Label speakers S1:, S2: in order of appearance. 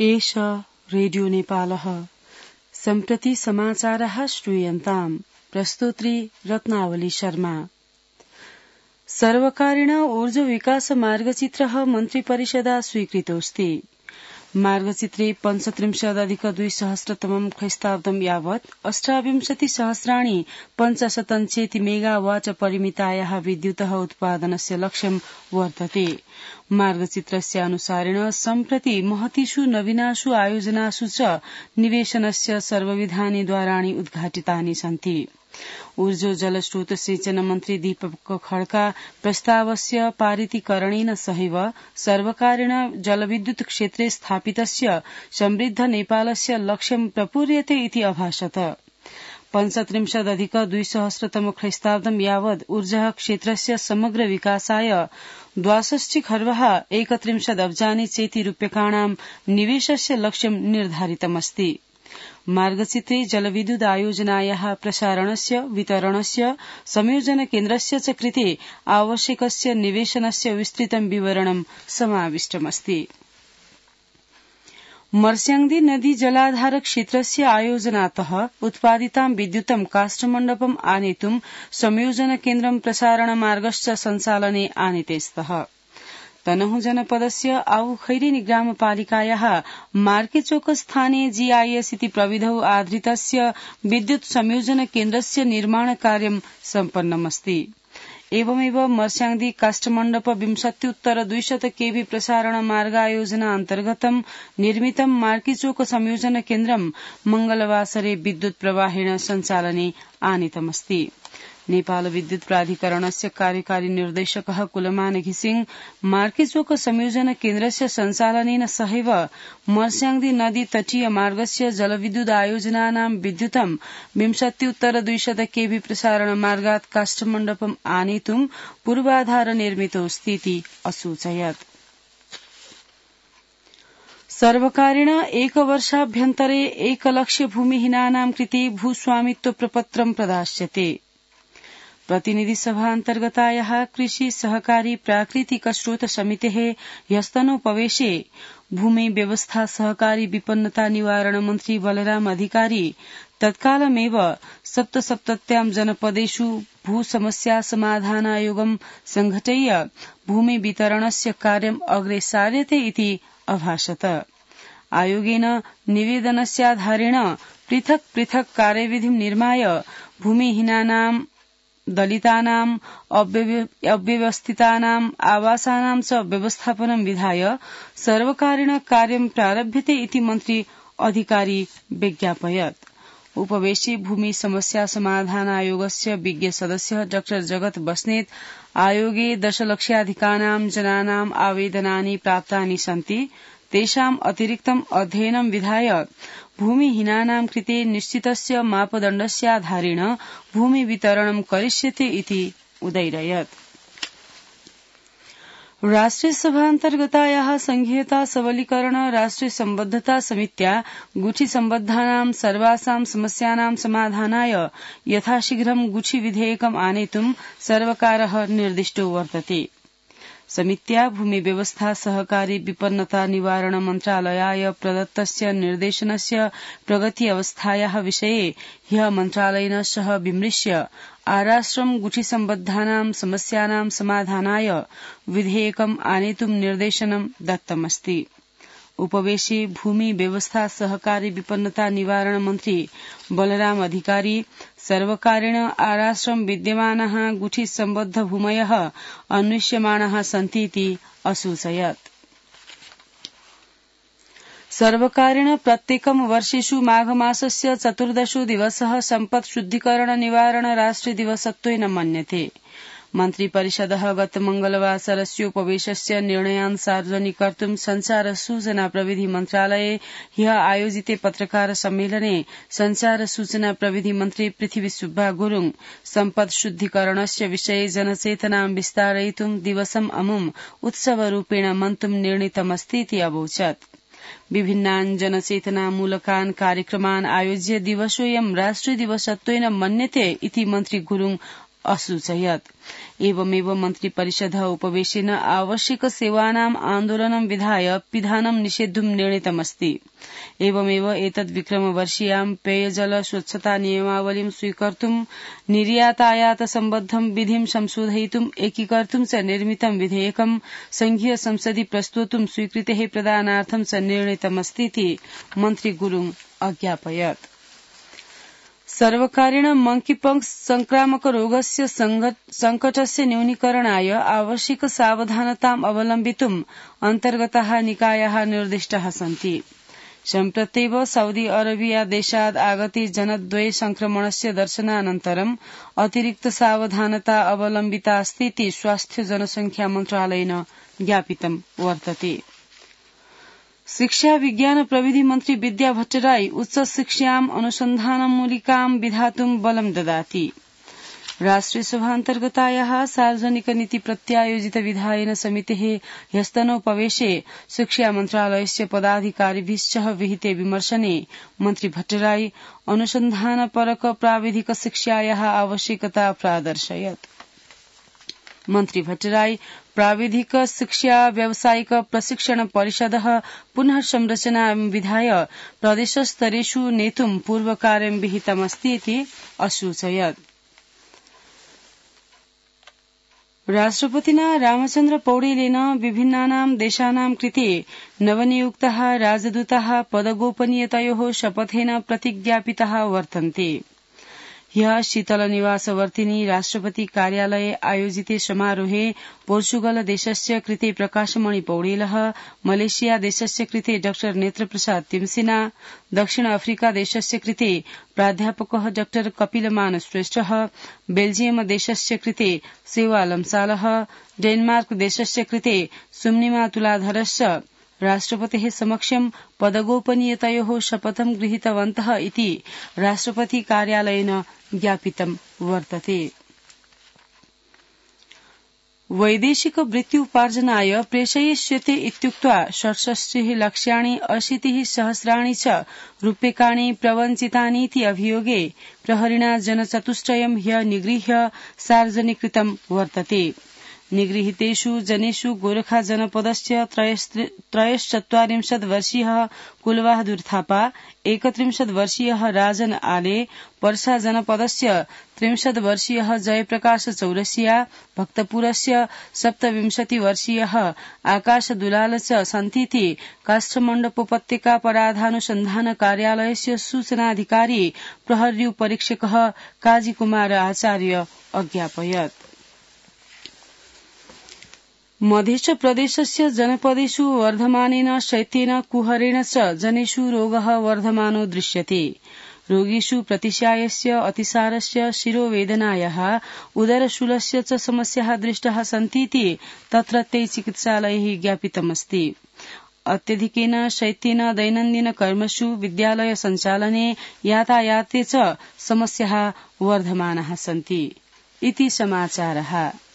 S1: एष रेडियो नेपालः सम्प्रति समाचारः श्रूयन्ताम् प्रस्तोत्री रत्नावली शर्मा। सर्वकारेण ऊर्जा विकास मार्गचित्रः मन्त्रिपरिषदा स्वीकृतोऽस्ति। मार्गचित्रे 35,200 ख्रीष्टाब्दं यावत् 28,000 550 मेगावाट परिमितायाः विद्युतः उत्पादनस्य लक्ष्यं वर्तते। मार्गचित्रस्य अनुसारेण सम्प्रति महतीषु नवीनासु आयोजनासु च निवेशनस्य सर्वविधानि द्वाराणि उद्घाटितानि सन्ति। ऊर्जा जलस्रोत सिंचन मन्त्री दीपक खड्का प्रस्तावस्य पारितीकरणेन सहैव सर्वकारेण जलविद्युत क्षेत्रे स्थापितस्य समृद्ध नेपालस्य लक्ष्यं प्रपूर्यते इति अभाषत। 35,200 ख्रीष्टाब्दं यावत् ऊर्जा क्षेत्रस्य समग्र विकासाय 62 खर्वः 31 अब्जानि चेति रूप्यकाणां निवेशस्य लक्ष्यं निर्धारितमस्ति। मार्गचित्रे जलविद्युत आयोजनायाः प्रसारणस्य वितरणस्य संयोजन केन्द्रस्य च कृते आवश्यकस्य निवेशनस्य विस्तृतं विवरणं समाविष्टमस्ति। मर्स्याङ्दी नदी जलाधार क्षेत्रस्य आयोजनातः उत्पादितां विद्युतं काष्ठमण्डपम् आनेतुं संयोजन केन्द्रं प्रसारणमार्गश्च सञ्चालने आनीते स्तः। तनहु जनपदस्य आउखैरेनी ग्रामपालिकायाः मार्केचोक स्थाने जीआईएस इति प्रविधौ आधृतस्य विद्युत संयोजन केन्द्रस्य निर्माण कार्यं सम्पन्नमस्ति। एवमेव मर्स्याङ्दी काष्ठमण्डप 20,200 केवी प्रसारण मार्गायोजना अन्तर्गतं निर्मितं मार्केचोक संयोजन केन्द्रं मंगलवासरे विद्युत प्रवाहेण सञ्चालने आनीतमस्ति। नेपाल विद्युत प्राधिकरणस्य कार्यकारी निर्देशकः कुलमान घिसिङ मार्केचोक संयोजन केन्द्रस्य सञ्चालनेन सहैव मर्स्याङ्दी नदी तटीय मार्गस्य जलविद्युत आयोजनानां विद्युतं 20,200 केवी प्रसारण मार्गात् काष्ठमण्डपम् आनेतुं पूर्वाधार निर्मितोऽस्तीति असूचयत्। सर्वकारेण एकवर्षाभ्यन्तरे 1,00,000 भूमिहीनानां कृते भूस्वामित्व प्रपत्रं प्रदास्यते। प्रतिनिधि सभा अन्तर्गतायाः कृषि सहकारी प्राकृतिक स्रोत समितेः ह्यस्तनोपवेशे भूमि व्यवस्था सहकारी विपन्नता निवारण मन्त्री बलराम अधिकारी तत्कालमेव 77 जनपदेषु भू समस्या समाधान आयोगं संघटय्य भूमि वितरणस्य कार्यम् अग्रे सार्यते इति अभाषत। आयोगेन निवेदनस्याधारेण पृथक् पृथक् कार्यविधिं निर्माय भूमिहीनानां दलितानां अव्यवस्थितानां आवासानां च व्यवस्थापनं विधाय सर्वकारेण कार्यं प्रारभ्यते इति मन्त्री अधिकारी विज्ञापयत्। उपवेशे भूमि समस्या समाधान आयोगस्य विज्ञ सदस्य डॉ जगत बस्नेत आयोगे 10,00,000 जनानां आवेदनानि प्राप्तानि सन्ति, तेषाम् अतिरिक्तम् अध्ययनं विधाय भूमिहीनानां कृते निश्चितस्य मापदण्डस्याधारेण भूमि वितरणं करिष्यते इति उदैरयत्। राष्ट्रिय सभा अन्तर्गतायाः संघीयता सबलीकरण राष्ट्रिय सम्बद्धता समित्या गुठी सम्बद्धानां सर्वासां समस्यानां समाधानाय यथाशीघ्रं गुठी विधेयकम् आनेतुं सर्वकारः निर्दिष्टो वर्तते। समित्या भूमि व्यवस्था सहकारी विपन्नता निवारण मन्त्रालयाय प्रदत्तस्य निर्देशनस्य प्रगति अवस्थायाः विषये ह्यः मन्त्रालयेन सह विमृश्य आराष्ट्रं गुठी सम्बद्धानां समस्यानां समाधानाय विधेयकम् आनेतुं निर्देशनं दत्तमस्ति। उपवेशे भूमि व्यवस्था सहकारी विपन्नता निवारण मन्त्री बलराम अधिकारी सर्वकारेण आराष्ट्रं विद्यमानः गुठी सम्बद्ध भूमयः अन्विष्यमाणाः सन्तीति असूचयत्। सर्वकारेण प्रत्येकं वर्षेषु माघमासस्य 14 दिवसः सम्पत् शुद्धिकरण निवारण राष्ट्रिय दिवसत्वेन मन्यते। मन्त्रिपरिषदः गत मंगलवासरस्योपवेशस्य निर्णयान् सार्वजनिकर्तुं संचार सूचना प्रविधि मन्त्रालये ह्यः आयोजिते पत्रकार सम्मेलने संचार सूचना प्रविधि मन्त्री पृथ्वी सुब्बा गुरुङ सम्पत् शुद्धिकरणस्य विषये जनचेतनां विस्तारयितुं दिवसम् अमुम् उत्सवरूपेण मन्तुं निर्णीतमस्तीति अवोचत्। विभिन्नान् जनचेतनामूलकान् कार्यक्रमान् आयोज्य दिवसोऽयं राष्ट्रिय दिवसत्वेन मन्यते इति मन्त्री गुरुङ असूचयत्। एवमेव मन्त्रिपरिषदः उपवेशेन आवश्यक सेवानाम् आन्दोलनं विधाय पिधानं निषेद्धुं निर्णीतमस्ति। एवमेव एतद् विक्रमवर्षीयां पेयजल स्वच्छता नियमावलीं स्वीकर्तुं निर्यातायात सम्बद्धं विधिं संशोधयितुं एकीकर्तुं च निर्मितं विधेयकं संघीय संसदि प्रस्तोतुं स्वीकृतेः प्रदानार्थं च निर्णीतमस्तीति मन्त्री गुरुङ अज्ञापयत्। सर्वकारेण मंकीपॉक्स संक्रामक रोगस्य संकटस्य न्यूनीकरणाय आवश्यक सावधानताम् अवलम्बितुम् अन्तर्गताः निकायाः निर्दिष्टाः सन्ति। सम्प्रत्येव सऊदी अरेबिया देशात् आगते जनद्वय संक्रमणस्य दर्शनानन्तरम् अतिरिक्त सावधानता अवलम्बितास्तीति स्वास्थ्य जनसंख्या मन्त्रालयेन ज्ञापितं वर्तते। शिक्षा विज्ञान प्रविधि मन्त्री विद्या भट्टराई उच्च शिक्षाम् अनुसन्धानमूलिकाम् विधातुं बलं ददाति। राष्ट्रिय सभान्तर्गतायाः सार्वजनिक नीति प्रत्यायोजित विधायन समितेः ह्यस्तनोपवेशे शिक्षा मन्त्रालयस्य पदाधिकारिभिश्च विहिते विमर्शने मन्त्री भट्टराई अनुसन्धानपरक प्राविधिक शिक्षायाः आवश्यकता प्रादर्शयत्। मन्त्री भट्टराई प्राविधिक शिक्षा व्यावसायिक प्रशिक्षण परिषदः पुनः संरचना विधाय प्रदेशस्तरेषु नेतुं पूर्वकार्यं विहितमस्ति इति असूचयत्। राष्ट्रपतिना रामचन्द्र पौडेलेन विभिन्नानां देशानां कृते नवनियुक्ताः राजदूताः पदगोपनीयतयोः शपथेन प्रतिज्ञापिताः वर्तन्ते। ह्यः शीतलनिवासवर्तिनी राष्ट्रपति कार्यालये आयोजिते समारोहे पोर्चुगल देशस्य कृते प्रकाशमणि पौडेलः, मलेशिया देशस्य कृते डॉ नेत्रप्रसाद तिमसिना, दक्षिण अफ्रीका देशस्य कृते प्राध्यापकः डॉ कपिलमान श्रेष्ठः, बेल्जियम देशस्य कृते सेवा लम्सालः, डेनमार्क देशस्य कृते सुम्निमा तुलाधरश्च राष्ट्रपतेः समक्षं पदगोपनीयतयोः शपथं गृहीतवन्तः इति राष्ट्रपति कार्यालयेन ज्ञापितं वर्तते। वैदेशिक वृत्त्युपार्जनाय प्रेषयिष्यते इत्युक्त्वा 67 लक्षाणि 80 सहस्राणि च रूप्यकाणि प्रवञ्चितानीति अभियोगे प्रहरिणा जनचतुष्टयं ह्यः निगृह्य सार्वजनिकृतं वर्तते। निगृहीतेषु जनेषु गोरखा जनपदस्य 43 वर्षीयः कुलबहादुर थापा, 31 वर्षीयः राजन आले, पर्सा जनपदस्य 63 वर्षीयः जयप्रकाश चौरसिया, भक्तपुरस्य 27 वर्षीयः आकाश दुलाल च सन्तीति काष्ठमण्डपोपत्यका अपराधानुसन्धान कार्यालयस्य सूचनाधिकारी प्रहरी परीक्षकः काजी कुमार आचार्य अज्ञापयत्। मध्य प्रदेशस्य जनपदेषु वर्धमानेन शैत्येन कुहरेण च जनेषु रोगः वर्धमानो दृश्यते। रोगीषु प्रतिशायस्य, अतिसारस्य, शिरोवेदनायाः, उदरशूलस्य च समस्याः दृष्टाः सन्तीति तत्रत्यै चिकित्सालयैः ज्ञापितमस्ति। अत्यधिकेन शैत्येन दैनन्दिन कर्मसु, विद्यालय सञ्चालने, यातायाते च समस्याः वर्धमानाः सन्ति इति समाचारः।